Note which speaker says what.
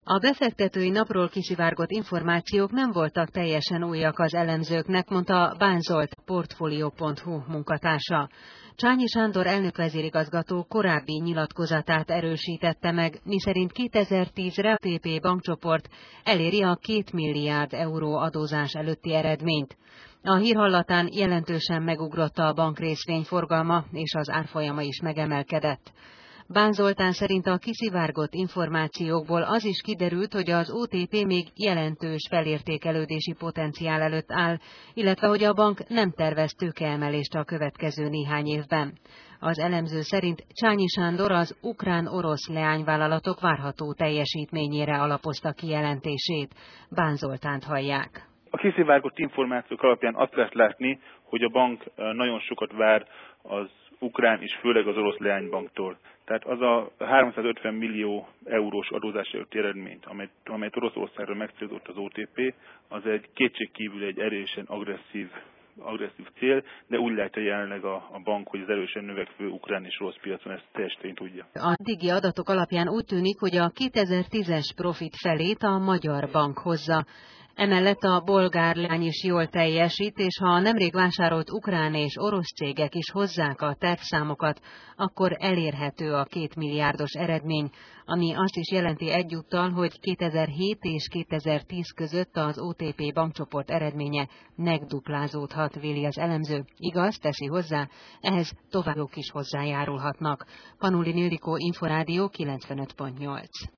Speaker 1: A befektetői napról kiszivárgott információk nem voltak teljesen újak az elemzőknek, mondta Bán Zsolt, Portfolio.hu munkatársa. Csányi Sándor elnökvezérigazgató korábbi nyilatkozatát erősítette meg, miszerint 2010-re a OTP bankcsoport eléri a 2 milliárd euró adózás előtti eredményt. A hír hallatán jelentősen megugrott a bank részvény forgalma, és az árfolyama is megemelkedett. Bán Zoltán szerint a kiszivárgott információkból az is kiderült, hogy az OTP még jelentős felértékelődési potenciál előtt áll, illetve hogy a bank nem tervez tőkeemelést a következő néhány évben. Az elemző szerint Csányi Sándor az ukrán-orosz leányvállalatok várható teljesítményére alapozta kijelentését. Bán Zoltánt hallják.
Speaker 2: A kiszivárgott információk alapján azt lehet látni, hogy a bank nagyon sokat vár az ukrán és főleg az orosz leánybanktól. Tehát az a 350 millió eurós adózás előtti eredményt, amelyet Oroszországra megcélozott az OTP, az egy kétségkívül egy erősen agresszív cél, de úgy látja jelenleg a bank, hogy az erősen növekvő ukrán és orosz piacon ezt teljesen tudja.
Speaker 1: A digi adatok alapján úgy tűnik, hogy a 2010-es profit felét a magyar bank hozza. Emellett a bolgár leány is jól teljesít, és ha a nemrég vásárolt ukrán és orosz cégek is hozzák a tervszámokat, akkor elérhető a 2 milliárdos eredmény, ami azt is jelenti egyúttal, hogy 2007 és 2010 között az OTP bankcsoport eredménye megduplázódhat, véli az elemző. Igaz, teszi hozzá, ehhez továbbok is hozzájárulhatnak. Panulin Ildikó, Inforádió 95.8.